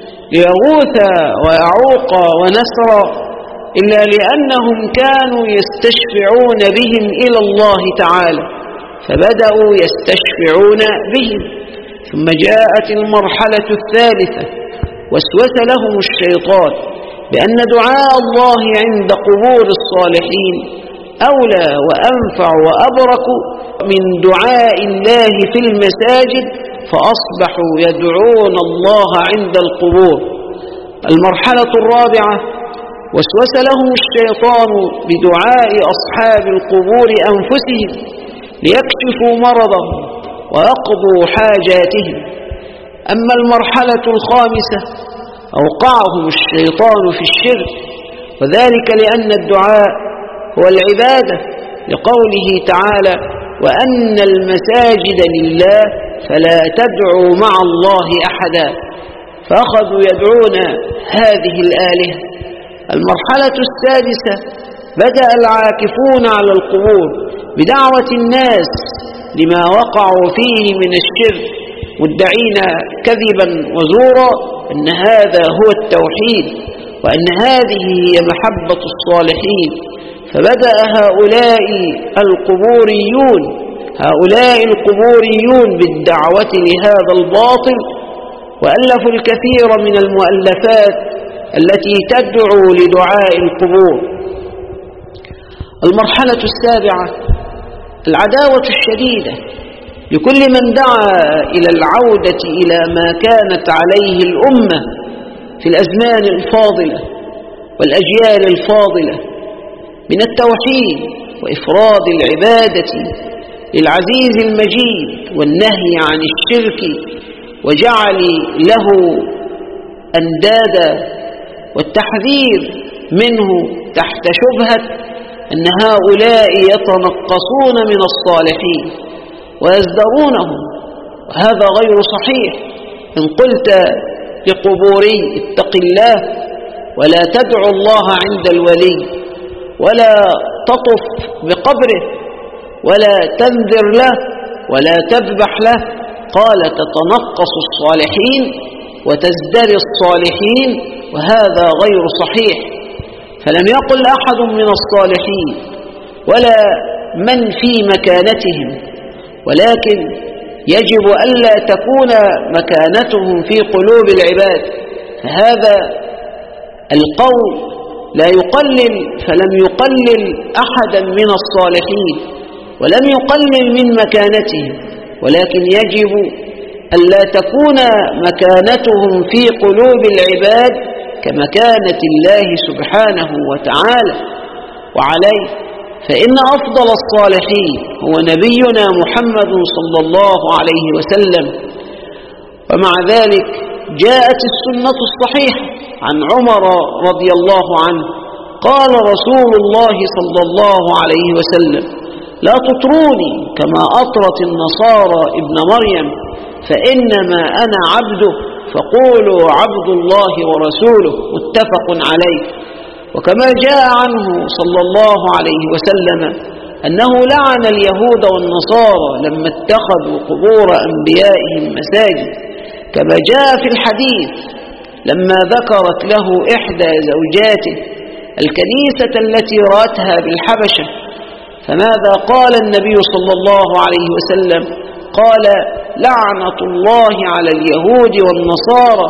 ليغوث ويعوق ونسرا إلا لأنهم كانوا يستشفعون بهم إلى الله تعالى، فبدأوا يستشفعون بهم. ثم جاءت المرحلة الثالثة: وسوس لهم الشيطان بأن دعاء الله عند قبور الصالحين أولى وأنفع وأبرك من دعاء الله في المساجد، فأصبحوا يدعون الله عند القبور. المرحلة الرابعة: وسوس لهم الشيطان بدعاء أصحاب القبور أنفسهم ليكشفوا مرضهم ويقضوا حاجاتهم. أما المرحلة الخامسة أوقعهم الشيطان في الشرك، وذلك لأن الدعاء هو العبادة، لقوله تعالى: وأن المساجد لله فلا تدعوا مع الله أحدا، فأخذوا يدعون هذه الآلهة. المرحلة السادسة: بدأ العاكفون على القبور بدعوة الناس لما وقعوا فيه من الشرك، مدعين كذبا وزورا أن هذا هو التوحيد، وأن هذه هي محبة الصالحين. فبدأ هؤلاء القبوريون هؤلاء القبوريون بالدعوة لهذا الباطل، وألفوا الكثير من المؤلفات التي تدعو لدعاء القبور. المرحلة السابعة: العداوة الشديدة لكل من دعا إلى العودة إلى ما كانت عليه الأمة في الأزمان الفاضلة والأجيال الفاضلة من التوحيد وإفراد العبادة للعزيز المجيد والنهي عن الشرك وجعل له أندادا، والتحذير منه تحت شبهة أن هؤلاء يتنقصون من الصالحين ويزدرونهم، وهذا غير صحيح. إن قلت لقبوري اتق الله ولا تدعو الله عند الولي ولا تطف بقبره ولا تنذر له ولا تذبح له، قال تتنقص الصالحين وتزدري الصالحين، وهذا غير صحيح. فلم يقل أحد من الصالحين ولا من في مكانتهم، ولكن يجب ألا تكون مكانتهم في قلوب العباد. فهذا القول لا يقلل فلم يقلل أحدا من الصالحين ولم يقلل من مكانتهم، ولكن يجب ألا تكون مكانتهم في قلوب العباد كمكانة الله سبحانه وتعالى. وعليه فإن أفضل الصالحين هو نبينا محمد صلى الله عليه وسلم. ومع ذلك جاءت السنة الصحيحة عن عمر رضي الله عنه قال رسول الله صلى الله عليه وسلم: لا تطروني كما أطرت النصارى ابن مريم، فإنما أنا عبده فقولوا عبد الله ورسوله، متفق عليه. وكما جاء عنه صلى الله عليه وسلم أنه لعن اليهود والنصارى لما اتخذوا قبور أنبيائهم مساجد، كما جاء في الحديث لما ذكرت له إحدى زوجاته الكنيسة التي رأتها بالحبشة، فماذا قال النبي صلى الله عليه وسلم؟ قال: لعنة الله على اليهود والنصارى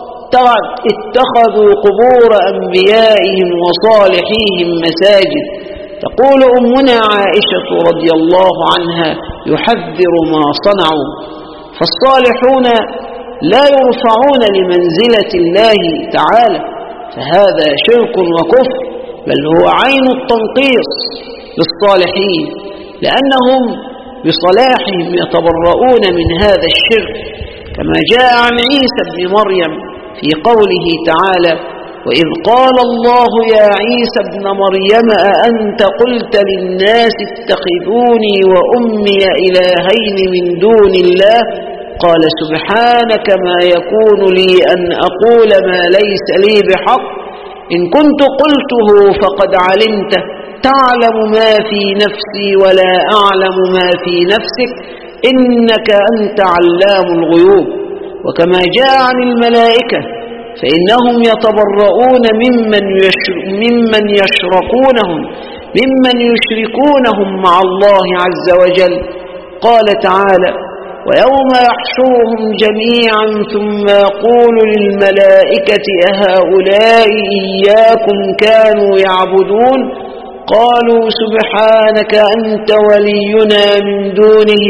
اتخذوا قبور أنبيائهم وصالحيهم مساجد. تقول أمنا عائشة رضي الله عنها: يحذر ما صنعوا. فالصالحون لا يرفعون لمنزلة الله تعالى، فهذا شرك وكفر، بل هو عين التنقيص للصالحين، لأنهم بصلاحهم يتبرؤون من هذا الشرك، كما جاء عن عيسى بن مريم في قوله تعالى: وإذ قال الله يا عيسى ابن مريم أأنت قلت للناس اتخذوني وأمي إلهين من دون الله قال سبحانك ما يكون لي أن أقول ما ليس لي بحق إن كنت قلته فقد علمته تعلم ما في نفسي ولا أعلم ما في نفسك إنك أنت علام الغيوب. وكما جاء عن الملائكة فإنهم يتبرؤون ممن, ممن يشركونهم ممن يشركونهم مع الله عز وجل. قال تعالى: ويوم يحشرهم جميعا ثم يقول للملائكة أهؤلاء إياكم كانوا يعبدون قالوا سبحانك أنت ولينا من دونهم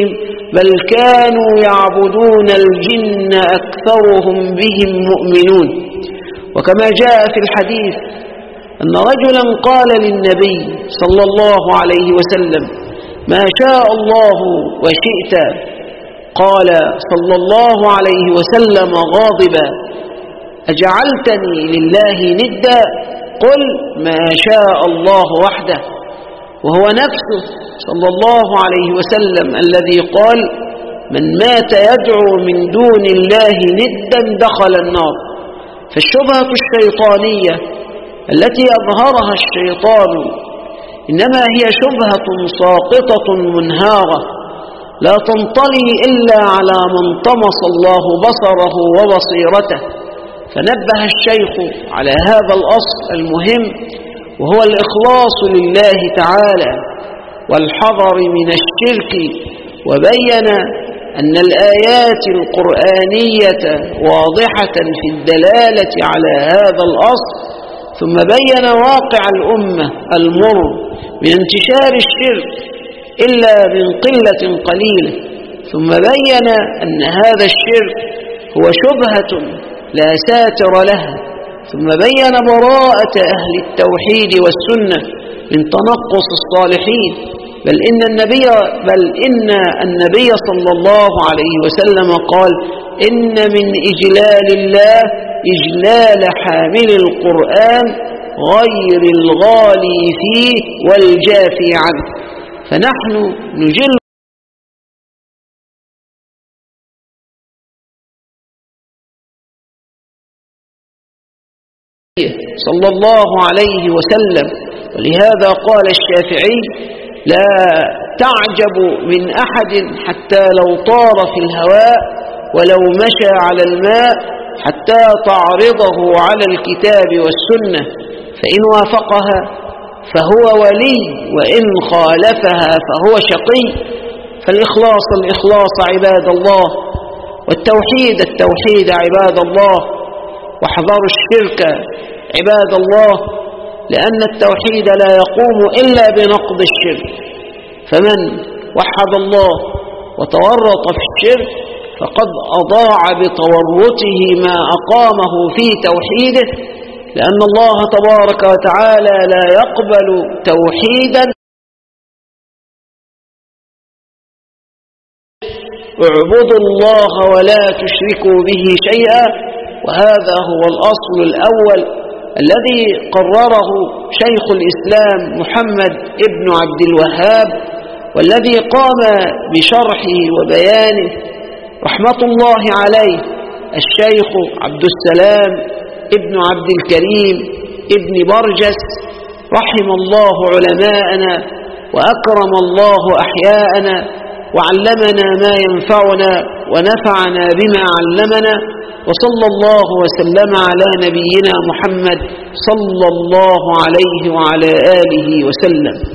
بل كانوا يعبدون الجن أكثرهم بهم مؤمنون. وكما جاء في الحديث أن رجلا قال للنبي صلى الله عليه وسلم: ما شاء الله وشئت. قال صلى الله عليه وسلم غاضبا: أجعلتني لله ندا؟ قل ما شاء الله وحده. وهو نفسه صلى الله عليه وسلم الذي قال: من مات يدعو من دون الله ندا دخل النار. فالشبهة الشيطانية التي أظهرها الشيطان إنما هي شبهة ساقطة منهارة لا تنطلي إلا على من طمس الله بصره وبصيرته. فنبه الشيخ على هذا الأصل المهم، وهو الإخلاص لله تعالى والحذر من الشرك، وبين أن الآيات القرآنية واضحة في الدلالة على هذا الأصل، ثم بين واقع الأمة المر من انتشار الشرك إلا من قلة قليلة، ثم بين أن هذا الشرك هو شبهة لا ساتر لها، ثم بين براءة أهل التوحيد والسنة من تنقص الصالحين، بل إن النبي بل إن النبي صلى الله عليه وسلم قال: إن من إجلال الله إجلال حامل القرآن غير الغالي فيه والجافي عنه. فنحن نجل صلى الله عليه وسلم. ولهذا قال الشافعي: لا تعجب من أحد حتى لو طار في الهواء ولو مشى على الماء حتى تعرضه على الكتاب والسنة، فإن وافقها فهو ولي، وإن خالفها فهو شقي. فالإخلاص الإخلاص عباد الله، والتوحيد التوحيد عباد الله، واحذروا الشرك عباد الله، لأن التوحيد لا يقوم إلا بنقض الشرك. فمن وحد الله وتورط في الشرك فقد أضاع بتورطه ما أقامه في توحيده، لأن الله تبارك وتعالى لا يقبل توحيدا اعبدوا الله ولا تشركوا به شيئا. وهذا هو الأصل الأول الذي قرره شيخ الإسلام محمد ابن عبد الوهاب، والذي قام بشرحه وبيانه رحمة الله عليه الشيخ عبد السلام ابن عبد الكريم ابن برجس، رحم الله علماءنا وأكرم الله أحياءنا وعلمنا ما ينفعنا ونفعنا بما علمنا، وصلى الله وسلم على نبينا محمد صلى الله عليه وعلى آله وسلم.